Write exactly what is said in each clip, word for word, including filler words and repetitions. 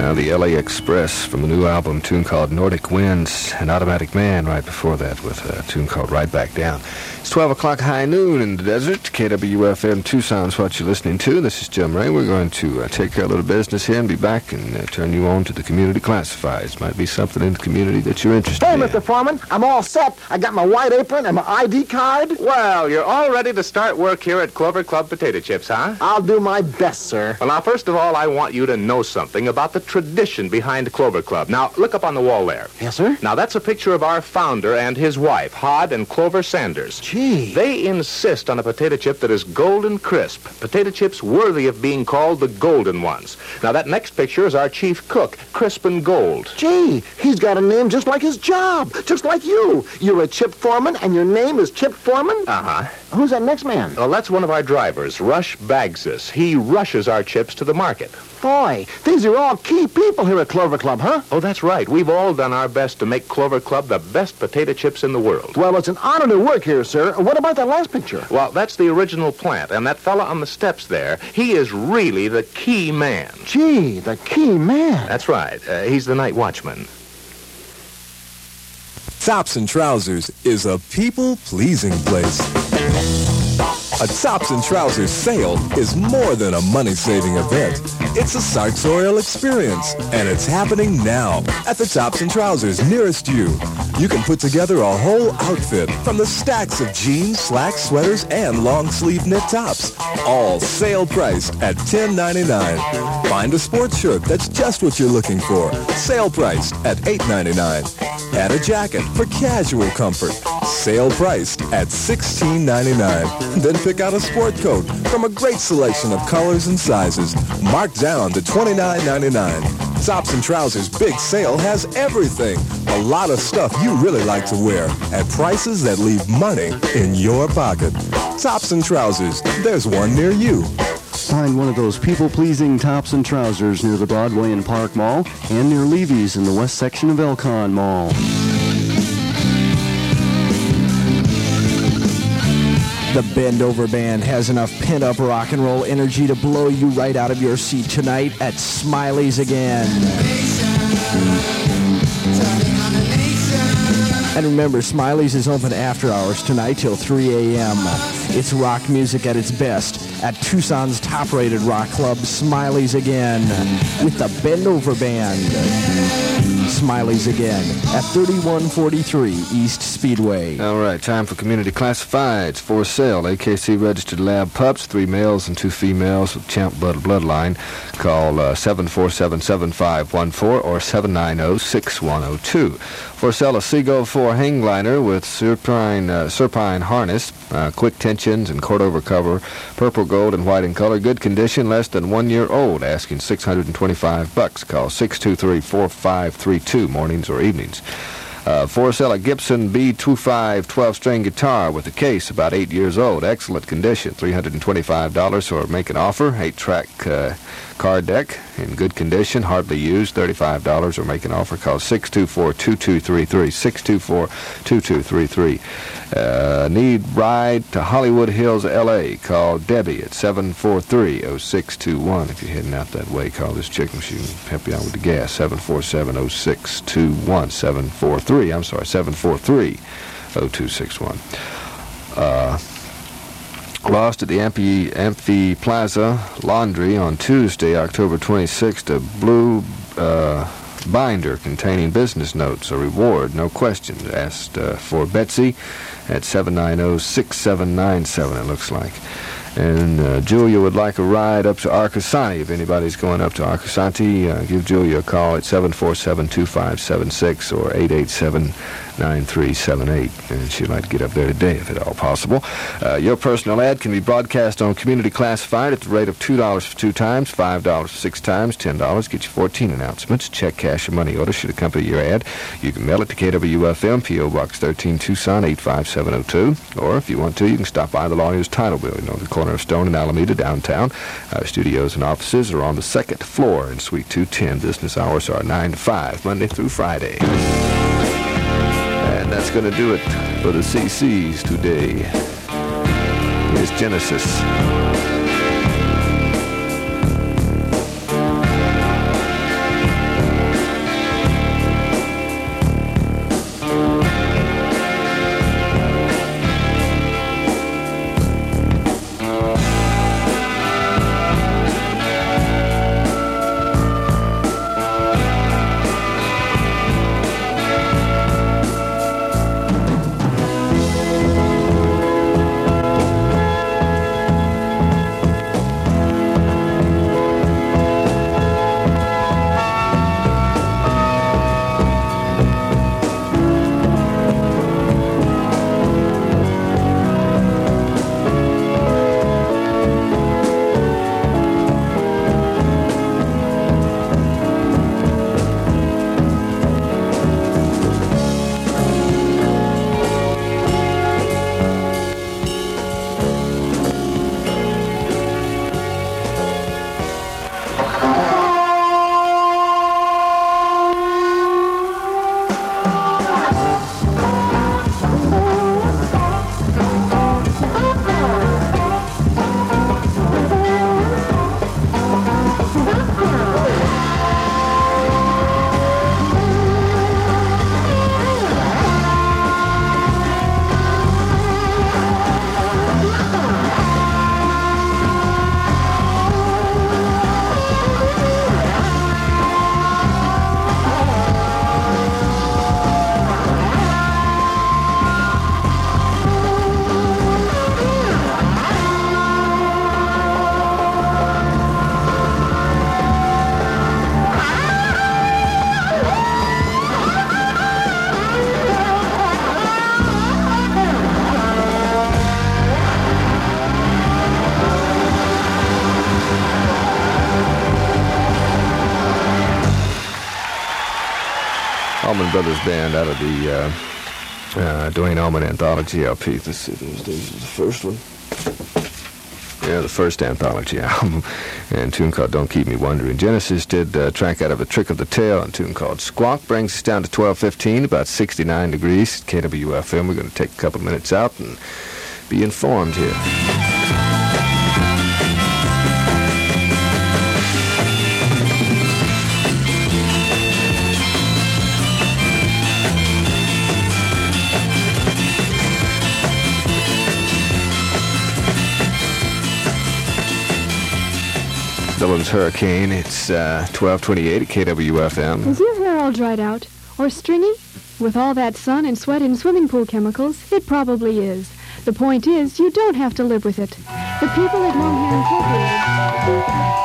Now, the L A Express from a new album, a tune called Nordic Winds, and Automatic Man right before that with a tune called Right Back Down. It's twelve o'clock high noon in the desert. K W F M Tucson's what you're listening to. This is Jim Ray. We're going to uh, take care of a little business here and be back and uh, turn you on to the community classifieds. Might be something in the community that you're interested Hey, in. Mister Foreman, I'm all set. I got my white apron and my I D card. Well, you're all ready to start work here at Clover Club Potato Chips, huh? I'll do my best, sir. Well, now, first of all, I want you to know something about the tradition behind Clover Club. Now, look up on the wall there. Yes, sir? Now, that's a picture of our founder and his wife, Hod and Clover Sanders. Gee. They insist on a potato chip that is golden crisp. Potato chips worthy of being called the golden ones. Now, that next picture is our chief cook, Crispin Gold. Gee, he's got a name just like his job, just like you. You're a chip foreman, and your name is Chip Foreman? Uh-huh. Who's that next man? Well, that's one of our drivers, Rush Bagsis. He rushes our chips to the market. Boy, these are all key people here at Clover Club, huh? Oh, that's right. We've all done our best to make Clover Club the best potato chips in the world. Well, it's an honor to work here, sir. What about that last picture? Well, that's the original plant, and that fella on the steps there, he is really the key man. Gee, the key man. That's right. Uh, he's the night watchman. Tops and Trousers is a people-pleasing place. A Tops and Trousers sale is more than a money-saving event. It's a sartorial experience, and it's happening now at the Tops and Trousers nearest you. You can put together a whole outfit from the stacks of jeans, slacks, sweaters, and long-sleeve knit tops, all sale priced at ten ninety-nine. Find a sports shirt that's just what you're looking for, sale priced at eight ninety-nine. Add a jacket for casual comfort, sale priced at sixteen ninety-nine. Then pick out a sport coat from a great selection of colors and sizes, marked down to twenty-nine ninety-nine. Tops and Trousers Big Sale has everything. A lot of stuff you really like to wear at prices that leave money in your pocket. Tops and Trousers, there's one near you. Find one of those people-pleasing Tops and Trousers near the Broadway and Park Mall and near Levy's in the west section of Elcon Mall. The Bend Over Band has enough pent-up rock and roll energy to blow you right out of your seat tonight at Smiley's again. And remember, Smiley's is open after hours tonight till three a.m. It's rock music at its best at Tucson's top-rated rock club, Smiley's again, with the Bend Over Band. Smiley's again at thirty-one forty-three East Speedway. All right, time for community classifieds. For sale, A K C registered lab pups, three males and two females with champ blood bloodline. Call uh, seven four seven, seven five one four or seven nine zero, six one zero two. For sale, a Seagull four hang glider with serpine, uh, serpine harness, uh, quick tensions and cord over cover, purple, gold, and white in color. Good condition, less than one year old. Asking six hundred twenty-five bucks. Call six two three, four five three two, mornings or evenings. Uh, for sale, a Gibson B twenty-five twelve-string guitar with a case, about eight years old. Excellent condition, three hundred twenty-five dollars, or make an offer. eight-track uh, card deck in good condition, hardly used, thirty-five dollars, or make an offer. Call six two four, two two three three, six two four, two two three three. Uh, need ride to Hollywood Hills, L A. Call Debbie at seven four three, oh six two one. If you're heading out that way, call this chick and she can help you out with the gas. seven four seven, oh six two one. seven four three, I'm sorry, seven four three, oh two six one. Uh... Lost at the Amphi, Amphi Plaza Laundry on Tuesday, October twenty-sixth, a blue uh, binder containing business notes, a reward, no questions. Asked uh, for Betsy at seven nine zero, six seven nine seven, it looks like. And uh, Julia would like a ride up to Arcasante. If anybody's going up to Arcasante, uh, give Julia a call at seven four seven, two five seven six or eight eight seven, nine three seven eight. And she'd like to get up there today, if at all possible. Uh, your personal ad can be broadcast on Community Classified at the rate of two dollars for two times, five dollars for six times, ten dollars. Get you fourteen announcements. Check, cash, or money order should accompany your ad. You can mail it to K W F M, P O Box thirteen, Tucson, eight five seven oh two. Or if you want to, you can stop by the Lawyer's Title Building on the corner of Stone and Alameda downtown. Our studios and offices are on the second floor in Suite two ten. Business hours are nine to five, Monday through Friday. And that's going to do it for the C Cs today. Here's Genesis. Allman Brothers Band out of the uh, uh, Duane Allman Anthology L P. Let's see, this is the first one. Yeah, the first anthology album, and a tune called Don't Keep Me Wondering. Genesis did a track out of A Trick of the Tail, and a tune called Squawk. Brings us down to twelve fifteen, about sixty-nine degrees, K W F M. We're going to take a couple minutes out and be informed here. Dillon's Hurricane. It's uh, twelve twenty-eight at K W F M. Is your hair all dried out? Or stringy? With all that sun and sweat and swimming pool chemicals, it probably is. The point is, you don't have to live with it. The people at Long Hair Incorporated...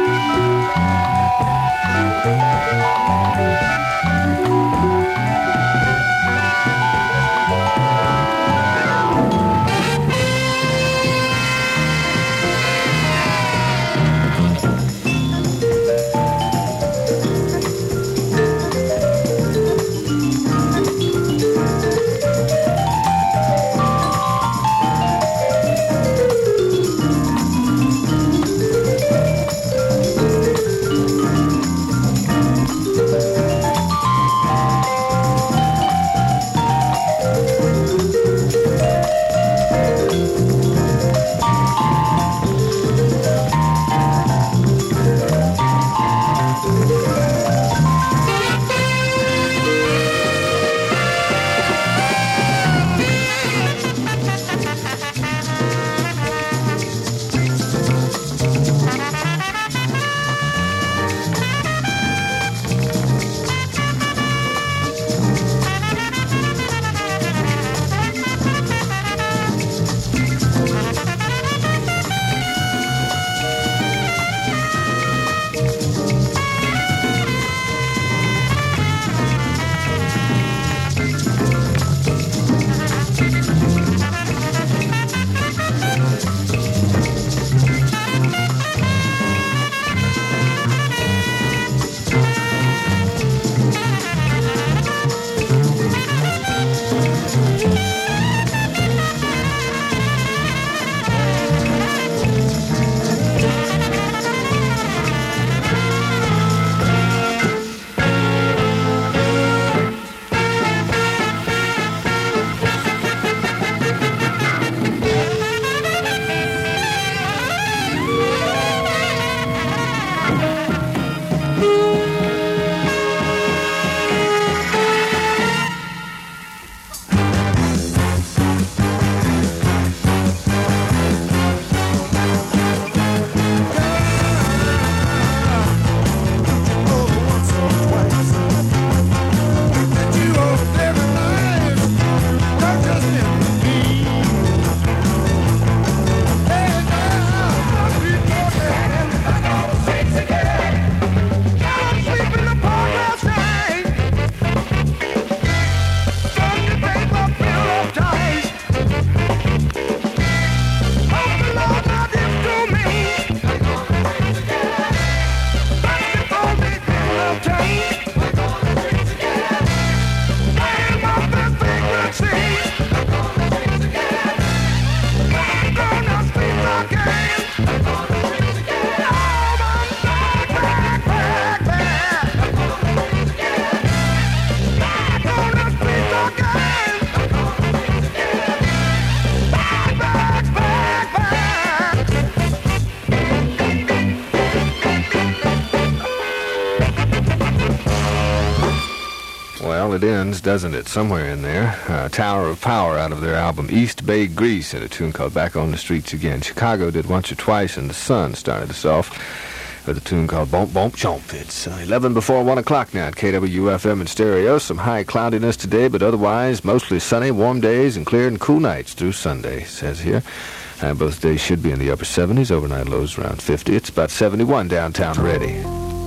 It ends, doesn't it? Somewhere in there. Uh, Tower of Power out of their album East Bay Grease, and a tune called Back on the Streets Again. Chicago did Once or Twice, and The Sun started us off with a tune called Bump Bump Chomp. It's uh, eleven before one o'clock now at K W F M in stereo. Some high cloudiness today, but otherwise mostly sunny, warm days, and clear and cool nights through Sunday, it says here. Uh, both days should be in the upper seventies, overnight lows around fifty. It's about seventy-one downtown already.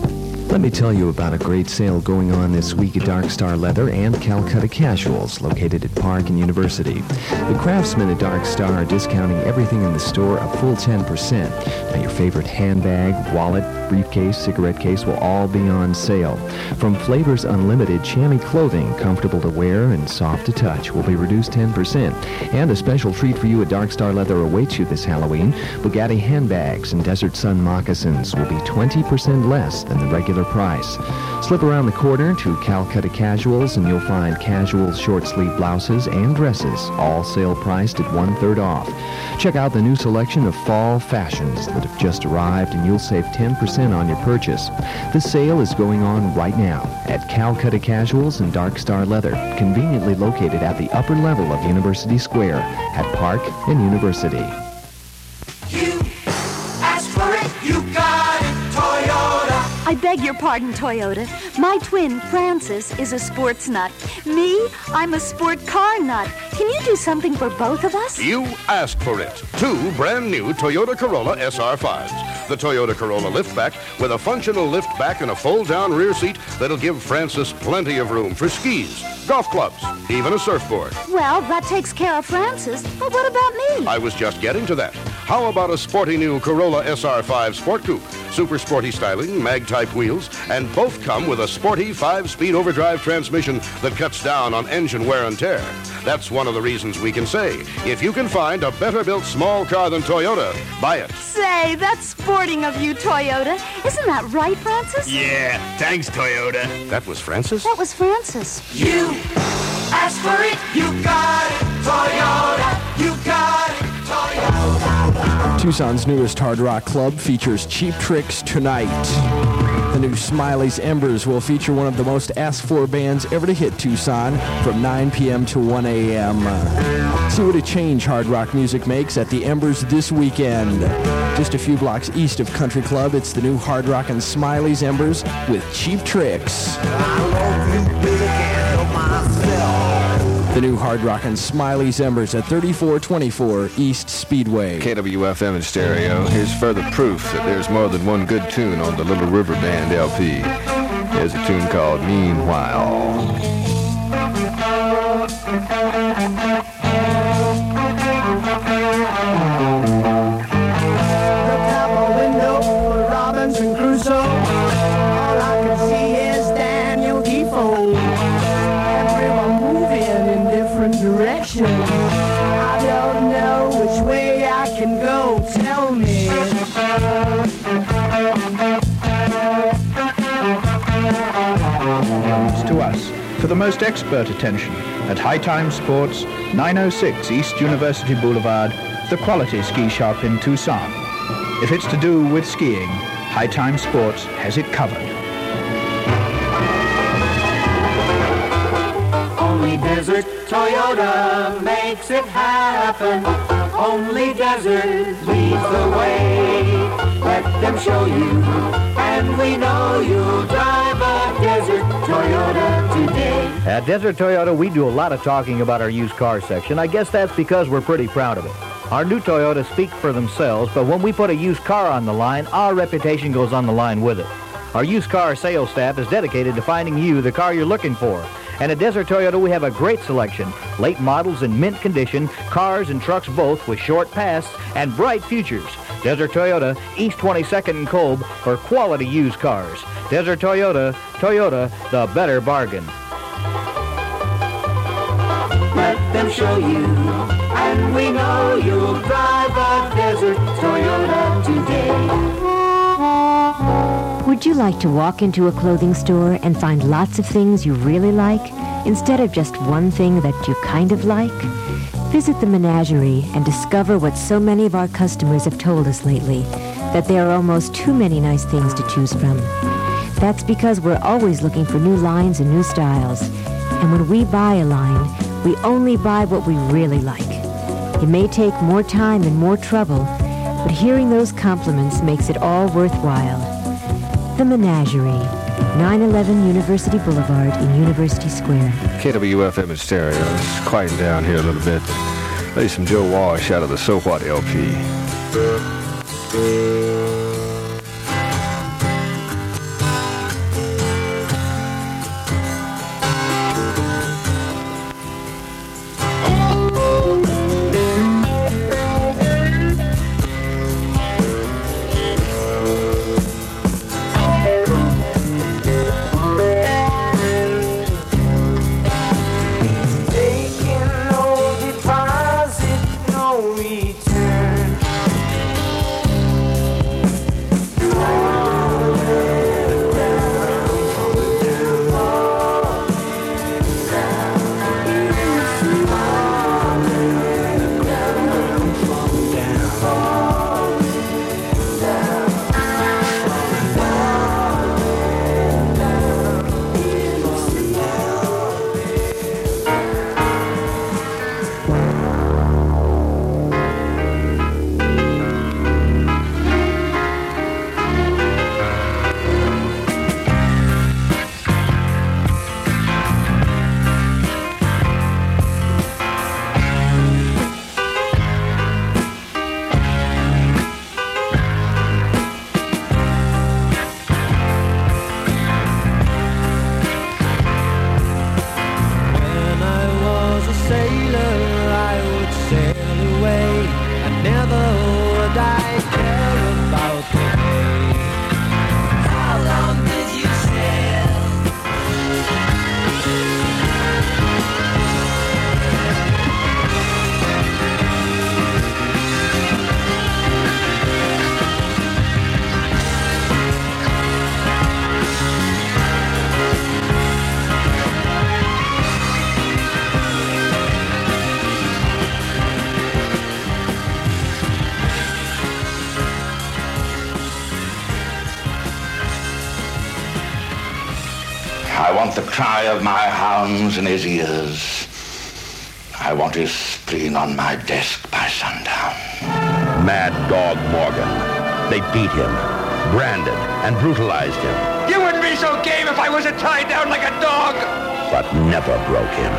Let me tell you about a great sale going on this week at Dark Star Leather and Calcutta Casuals, located at Park and University. The craftsmen at Dark Star are discounting everything in the store a full ten percent. Now, your favorite handbag, wallet, briefcase, cigarette case will all be on sale. From Flavors Unlimited, chamois clothing, comfortable to wear and soft to touch, will be reduced ten percent. And a special treat for you at Dark Star Leather awaits you this Halloween. Bugatti handbags and Desert Sun moccasins will be twenty percent less than the regular price. Slip around the corner to Calcutta Casuals and you'll find casual short-sleeve blouses and dresses, all sale priced at one-third off. Check out the new selection of fall fashions that have just arrived and you'll save ten percent on your purchase. This sale is going on right now at Calcutta Casuals and Dark Star Leather, conveniently located at the upper level of University Square at Park and University. You asked for it, you got it, Toyota. I beg your pardon, Toyota. My twin, Francis, is a sports nut. Me, I'm a sport car nut. Can you do something for both of us? You asked for it. Two brand new Toyota Corolla S R fives. The Toyota Corolla liftback with a functional lift back and a fold-down rear seat that'll give Francis plenty of room for skis, golf clubs, even a surfboard. Well, that takes care of Francis. But what about me? I was just getting to that. How about a sporty new Corolla S R five Sport Coupe? Super sporty styling, mag-type wheels, and both come with a sporty five-speed overdrive transmission that cuts down on engine wear and tear. That's one of the reasons we can say, if you can find a better-built small car than Toyota, buy it. Say, that's sporting of you, Toyota. Isn't that right, Francis? Yeah, thanks, Toyota. That was Francis? That was Francis. You asked for it, you got it, Toyota. You got it, Toyota. Tucson's newest hard rock club features Cheap Tricks tonight. The new Smiley's Embers will feature one of the most asked-for bands ever to hit Tucson from nine p.m. to one a.m. See what a change hard rock music makes at the Embers this weekend. Just a few blocks east of Country Club, it's the new hard rock and Smiley's Embers with Cheap Tricks. The new hard rock and Smiley's Embers at thirty-four twenty-four East Speedway. K W F M in stereo. Here's further proof that there's more than one good tune on the Little River Band L P. Here's a tune called Meanwhile. Looked out my window for Robinson Crusoe. All I could see is Daniel Defoe. Everyone moving in different directions. I don't know which way I can go. Tell me. To us for the most expert attention at High Time Sports, nine oh six East University Boulevard, the quality ski shop in Tucson. If it's to do with skiing, High Time Sports has it covered. Only Desert Toyota makes it happen. Only Desert leads the way. Let them show you, and we know you'll drive a Desert Toyota today. At Desert Toyota, we do a lot of talking about our used car section. I guess that's because we're pretty proud of it. Our new Toyotas speak for themselves, but when we put a used car on the line, our reputation goes on the line with it. Our used car sales staff is dedicated to finding you the car you're looking for. And at Desert Toyota, we have a great selection. Late models in mint condition, cars and trucks both with short pasts and bright futures. Desert Toyota, East twenty-second and Kolb for quality used cars. Desert Toyota, Toyota, the better bargain. Let them show you, and we know you'll drive a Desert Toyota today. Would you like to walk into a clothing store and find lots of things you really like, instead of just one thing that you kind of like? Visit the Menagerie and discover what so many of our customers have told us lately, that there are almost too many nice things to choose from. That's because we're always looking for new lines and new styles. And when we buy a line, we only buy what we really like. It may take more time and more trouble, but hearing those compliments makes it all worthwhile. The Menagerie, nine eleven University Boulevard in University Square. K W F M in stereo. Let's quieten down here a little bit. Play some Joe Walsh out of the So What L P. I want the cry of my hounds in his ears. I want his spleen on my desk by sundown. Mad Dog Morgan. They beat him, branded, and brutalized him. You wouldn't be so game if I wasn't tied down like a dog. But never broke him.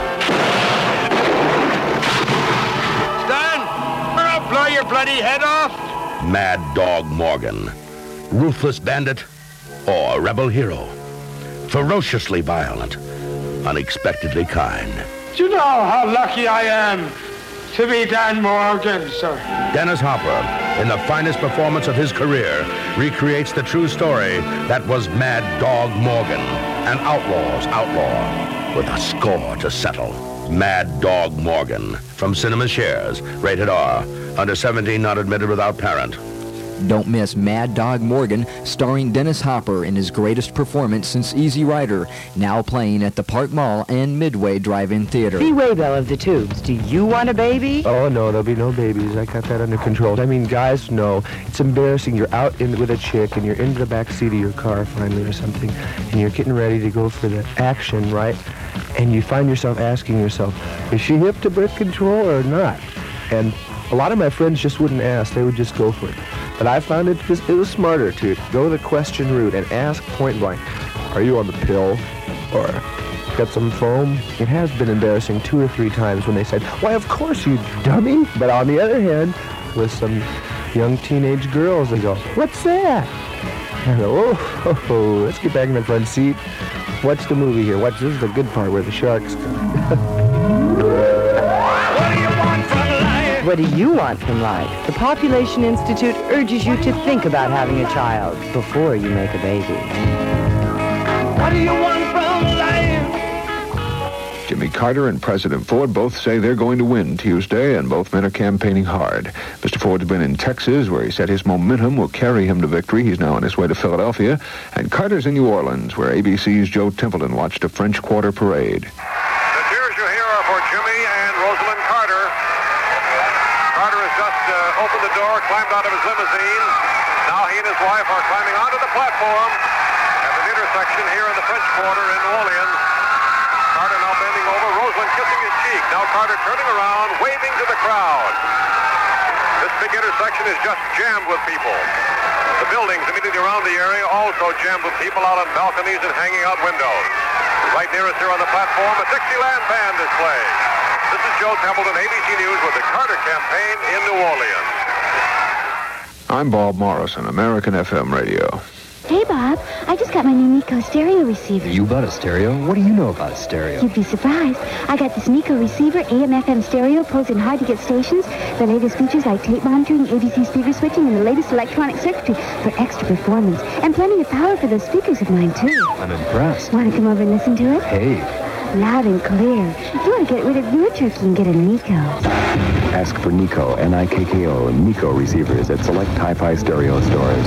Stan, or I'll blow your bloody head off. Mad Dog Morgan. Ruthless bandit or rebel hero. Ferociously violent. Unexpectedly kind. Do you know how lucky I am to be Dan Morgan, sir? Dennis Hopper, in the finest performance of his career, recreates the true story that was Mad Dog Morgan, an outlaw's outlaw, with a score to settle. Mad Dog Morgan, from Cinema Shares, rated R, under seventeen, not admitted without parent. Don't miss Mad Dog Morgan, starring Dennis Hopper in his greatest performance since Easy Rider, now playing at the Park Mall and Midway Drive-In Theater. Be Waybell of the Tubes. Do you want a baby? Oh, no, there'll be no babies. I got that under control. I mean, guys, no. It's embarrassing. You're out in with a chick, and you're in the back seat of your car finally or something, and you're getting ready to go for the action, right? And you find yourself asking yourself, is she hip to birth control or not? And a lot of my friends just wouldn't ask. They would just go for it. But I found it was, it was smarter to go the question route and ask point blank, are you on the pill? Or got some foam? It has been embarrassing two or three times when they said, why, of course, you dummy. But on the other hand, with some young teenage girls, they go, what's that? And I go, oh, oh, oh, let's get back in the front seat. Watch the movie here. Watch, this is the good part where the sharks come. What do you want from life? The Population Institute urges you to think about having a child before you make a baby. What do you want from life? Jimmy Carter and President Ford both say they're going to win Tuesday, and both men are campaigning hard. Mister Ford's been in Texas, where he said his momentum will carry him to victory. He's now on his way to Philadelphia. And Carter's in New Orleans, where A B C's Joe Templeton watched a French Quarter parade. The cheers you hear are for Jimmy and Rosalind Carter. Carter has just uh, opened the door, climbed out of his limousine. Now he and his wife are climbing onto the platform at an intersection here in the French Quarter in New Orleans. Carter now bending over, Rosalind kissing his cheek. Now Carter turning around, waving to the crowd. This big intersection is just jammed with people. The buildings immediately around the area also jammed with people out on balconies and hanging out windows. Right near us here on the platform, a Dixieland band is playing. This is Joe Templeton, A B C News, with the Carter campaign in New Orleans. I'm Bob Morrison, American F M Radio. Hey, Bob, I just got my new Nico stereo receiver. You bought a stereo? What do you know about a stereo? You'd be surprised. I got this Nico receiver, A M F M stereo, pulls in hard-to-get stations, the latest features like tape monitoring, A B C speaker switching, and the latest electronic circuitry for extra performance. And plenty of power for those speakers of mine, too. I'm impressed. Want to come over and listen to it? Hey. Loud and clear. If you want to get rid of your turkey and get a Nico. Ask for Nico, N I K K O, Nico receivers at select Hi-Fi stereo stores.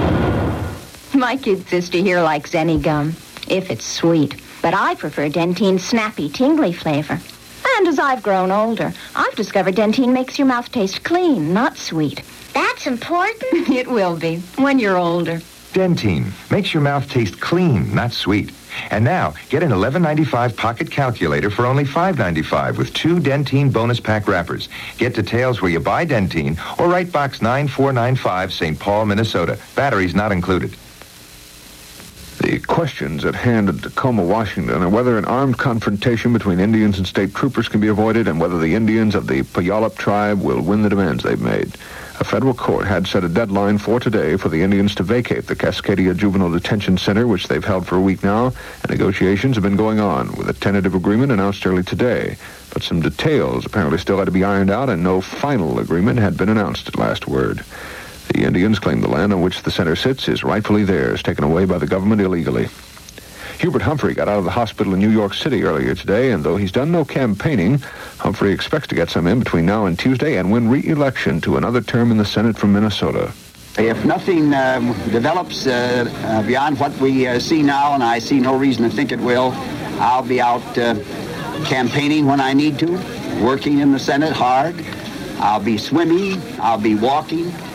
My kid sister here likes any gum, if it's sweet. But I prefer Dentine's snappy, tingly flavor. And as I've grown older, I've discovered Dentine makes your mouth taste clean, not sweet. That's important. It will be, when you're older. Dentine makes your mouth taste clean, not sweet. And now, get an eleven ninety-five pocket calculator for only five ninety-five with two Dentine bonus pack wrappers. Get details where you buy Dentine or write Box nine four nine five, Saint Paul, Minnesota. Batteries not included. The questions at hand at Tacoma, Washington, are whether an armed confrontation between Indians and state troopers can be avoided and whether the Indians of the Puyallup tribe will win the demands they've made. A federal court had set a deadline for today for the Indians to vacate the Cascadia Juvenile Detention Center, which they've held for a week now, and negotiations have been going on, with a tentative agreement announced early today. But some details apparently still had to be ironed out, and no final agreement had been announced at last word. The Indians claim the land on which the center sits is rightfully theirs, taken away by the government illegally. Hubert Humphrey got out of the hospital in New York City earlier today, and though he's done no campaigning, Humphrey expects to get some in between now and Tuesday and win re-election to another term in the Senate from Minnesota. If nothing uh, develops uh, uh, beyond what we uh, see now, and I see no reason to think it will, I'll be out uh, campaigning when I need to, working in the Senate hard. I'll be swimming, I'll be walking,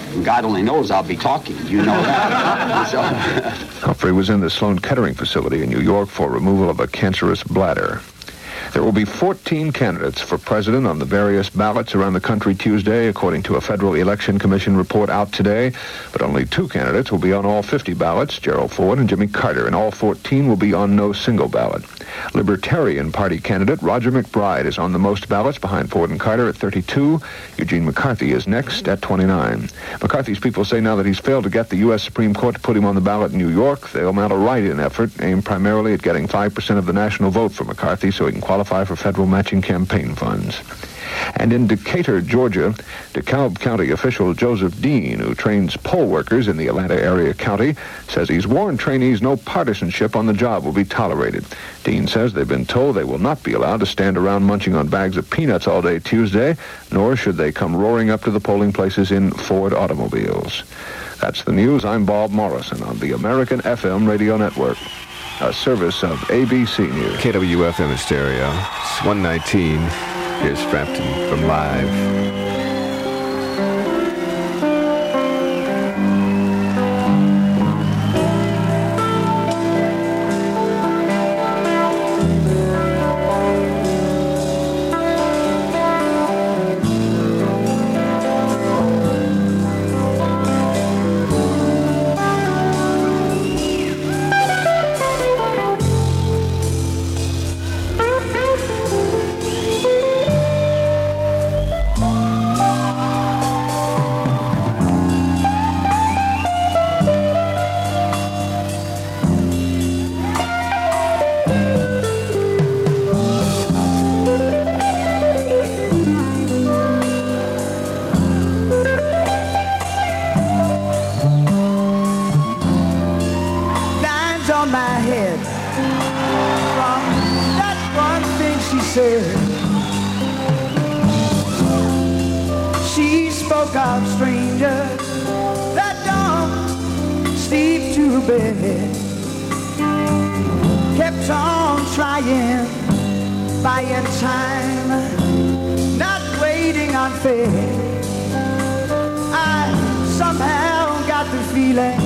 God only knows I'll be talking. You know that. So, Humphrey was in the Sloan Kettering facility in New York for removal of a cancerous bladder. There will be fourteen candidates for president on the various ballots around the country Tuesday, according to a Federal Election Commission report out today. But only two candidates will be on all fifty ballots, Gerald Ford and Jimmy Carter, and all fourteen will be on no single ballot. Libertarian Party candidate Roger McBride is on the most ballots behind Ford and Carter at thirty-two. Eugene McCarthy is next at twenty-nine. McCarthy's people say now that he's failed to get the U S Supreme Court to put him on the ballot in New York, they'll mount a write-in effort aimed primarily at getting five percent of the national vote for McCarthy so he can qualify for federal matching campaign funds. And in Decatur, Georgia, DeKalb County official Joseph Dean, who trains poll workers in the Atlanta area county, says he's warned trainees no partisanship on the job will be tolerated. Dean says they've been told they will not be allowed to stand around munching on bags of peanuts all day Tuesday, nor should they come roaring up to the polling places in Ford automobiles. That's the news. I'm Bob Morrison on the American F M Radio Network, a service of A B C News. K W F M in stereo. It's one nineteen. Here's Frampton from Live. She spoke of strangers that don't sleep to bed, kept on trying, buying time, not waiting on fate. I somehow got the feeling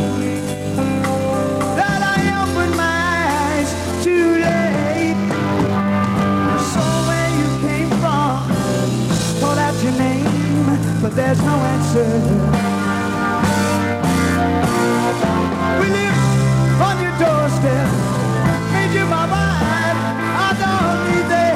that I opened my eyes too late. So where you came from, called out your name, but there's no answer. We live on your doorstep, made you my wife, I don't need that.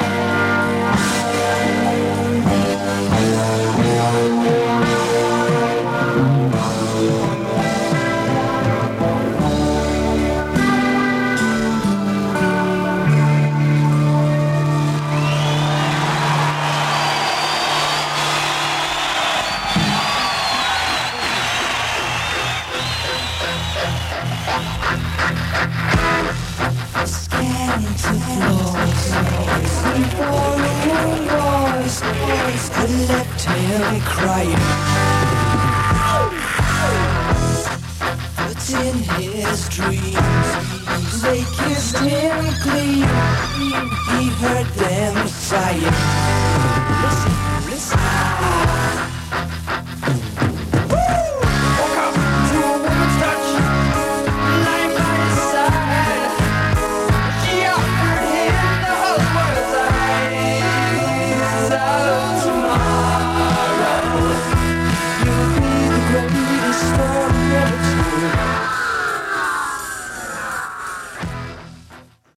I left him crying, but in his dreams they kissed him clean. He heard them sighing.